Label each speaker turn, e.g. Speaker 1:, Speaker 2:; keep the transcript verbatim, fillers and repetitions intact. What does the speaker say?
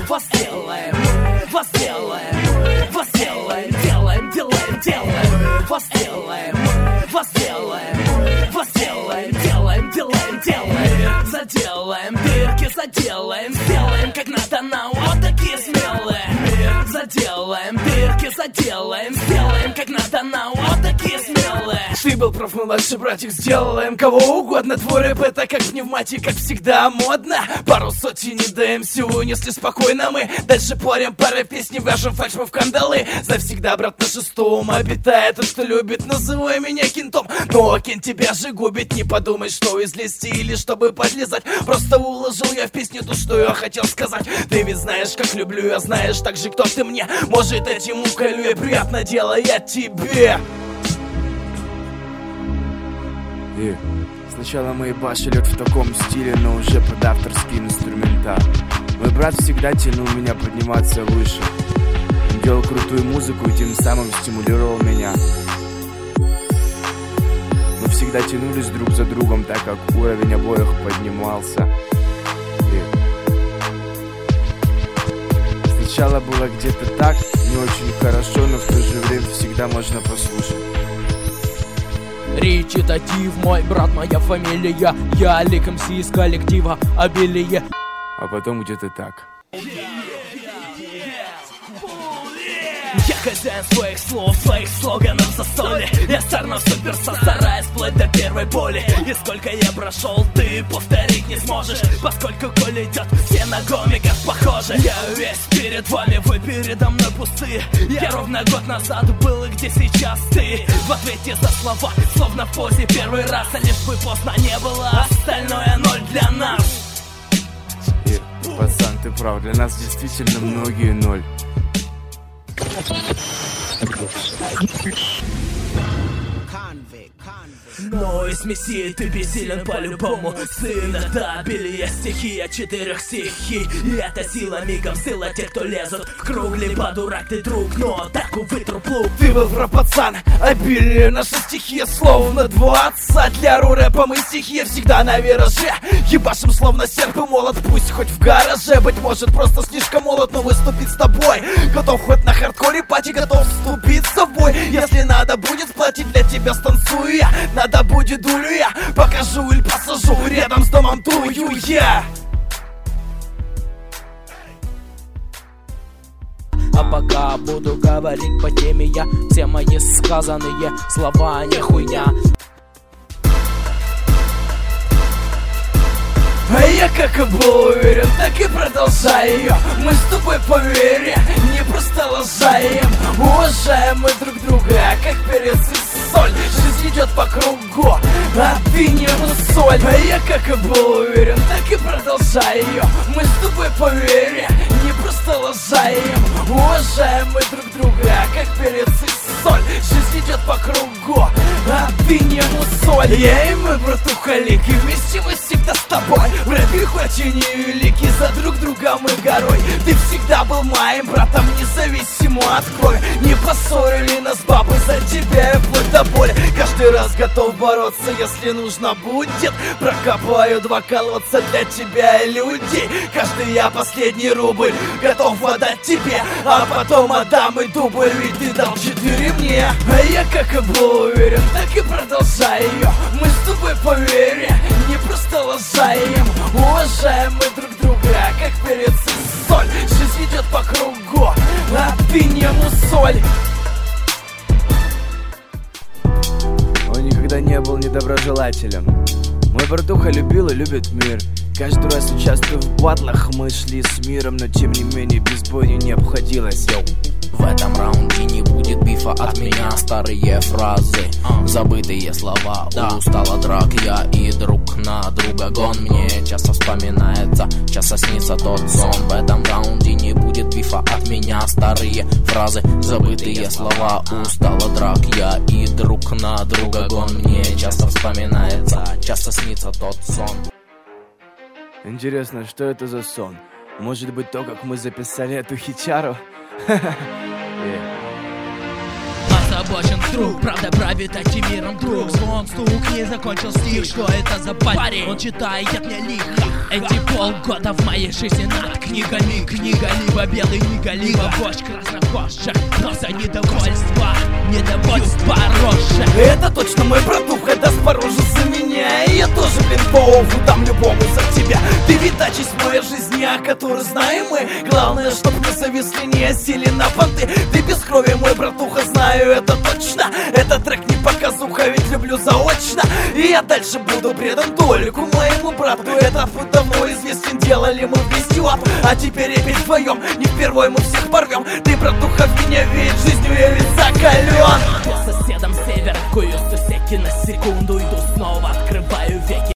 Speaker 1: возделаем, возделаем, возделаем, делаем, делаем, делаем, возделаем, возделаем, возделаем, делаем, делаем, делаем, заделаем, дырки заделаем, сделаем как надо нам, вот такие смелые. Заделаем, дырки заделаем, сделаем как надо нам, вот такие смелые.
Speaker 2: Ты был прав, младший братик, сделаем кого угодно. Твой рэп это как пневматик, как всегда модно. Пару сотен не даем, все унесли спокойно мы. Дальше порем пары песни, вяжем фальш мы в кандалы. Знай всегда, брат, на шестом обитает тот, что любит, называй меня кентом. Но кент тебя же губит, не подумай, что излезти или чтобы подлезать. Просто уложил я в песню то, что я хотел сказать. Ты ведь знаешь, как люблю я, знаешь так же, кто ты мне. Может, этим уколю и приятно дело я тебе.
Speaker 3: И сначала мы ебашили в таком стиле, но уже под авторский инструментал. Мой брат всегда тянул меня подниматься выше. Он делал крутую музыку и тем самым стимулировал меня. Мы всегда тянулись друг за другом, так как уровень обоих поднимался. И сначала было где-то так, не очень хорошо, но в то же время всегда можно послушать.
Speaker 4: Речитатив, мой брат, моя фамилия. Я Лик МС из коллектива Обилие.
Speaker 3: А потом где-то так.
Speaker 1: Я хозяин своих слов, своих слоганов за соли. Я сарно супер стараюсь вплоть до первой боли. И сколько я прошел, ты повторить не сможешь, поскольку коль идет, все на гомиков похожи. Я весь перед вами, вы передо мной пустые. Я ровно год назад был, и где сейчас ты? В ответе за слова, словно в позе первый раз. А лишь бы поздно не было, остальное ноль для нас.
Speaker 3: И, пацан, ты прав, для нас действительно многие ноль.
Speaker 1: Но из мессии ты бессилен по-любому. Сын это обилие, стихия четырех стихий. И эта сила мигом сила тех, кто лезут в круг. Либо дурак ты друг, но так вытру плуг.
Speaker 2: Ты был прав, пацан, обилие наша стихия, словно два отца. Для ру-рэпа мы стихия всегда на вираже. Ебашим словно серп и молот, пусть хоть в гараже. Быть может просто слишком молод, но выступить с тобой. Готов хоть на хардкоре пати, готов вступить с тобой. Если надо будет сплотить, для тебя станцую я. Надо будет дулю я, покажу или посажу, рядом с домом тую я.
Speaker 4: А пока буду говорить по теме я, все мои сказанные слова не хуйня.
Speaker 2: А я как и был уверен, так и продолжаю ее. Мы с тобой по вере, не просто лажаем. Уважаем мы друг друга, как перец и соль. Жизнь идет по кругу, а ты не мусоль. А я как и был уверен, так и продолжаю ее. Мы с тобой по вере, не просто лажаем. Уважаем мы друг друга, как перец и соль. Жизнь идет по кругу, а ты не мусоль. Я и мой братуха Лик, и вместе мы всегда с тобой. В рэпе хоть и невелики, за друг друга мы горой. Ты всегда был моим братом, независимо от крови. Не поссорили нас бабы, за тебя я вплоть до боли. Каждый раз готов бороться, если нужно будет. Прокопаю два колодца для тебя и людей. Каждый я последний рубль готов отдать тебе, а потом отдам и дубль, ведь ты дал четыре мне. А я как и был уверен, так и продолжаю ее. Мы с тобой по вере, не просто лажаем. Уважаем мы друг друга, как перец и соль. Жизнь идет по кругу, а ты не мусоль.
Speaker 3: Он никогда не был недоброжелателем. Мой братуха любил и любит мир. Каждый раз участвуя в батлах, мы шли с миром, но тем не менее без бойни не обходилось. Йоу.
Speaker 4: В этом раунде не будет бифа от меня. Старые фразы, забытые слова. Устала драк, я и друг на друга гон. Мне часто вспоминается, часто снится тот сон. В этом раунде не будет бифа от меня. Старые фразы, забытые слова. Устала драк, я и друг на друга гон. Мне часто вспоминается, часто снится тот сон.
Speaker 3: Интересно, что это за сон? Может быть, то, как мы записали эту хичару?
Speaker 1: Озабочен друг. Правда правит этим миром друг. Звон, стук, не закончил стих. Что это за парень? Он читает мне лихо. Эти полгода в моей жизни над книгами. Книга либо белый, книга либо вождь краснокожих. Но за недовольство, недовольство рожа.
Speaker 2: Это точно мой братуха, даст по роже за меня. И я тоже, блин, поводу дам любому за тебя. Ты ведь та часть моей жизни, о которой знаем мы. Главное, чтоб не зависли, не осели на понты. Ты без крови, мой братуха, знаю это точно. Этот трек не показуха, ведь люблю заочно. И я дальше буду предан только моему брату. Этот путь давно известен, делали мы вместе лап. А теперь опять вдвоем, не впервой мы всех порвем. Ты, братуха, в меня верит, жизнью я ведь закален.
Speaker 1: По соседам север, кую сусеки на секунду. Иду снова, открываю веки.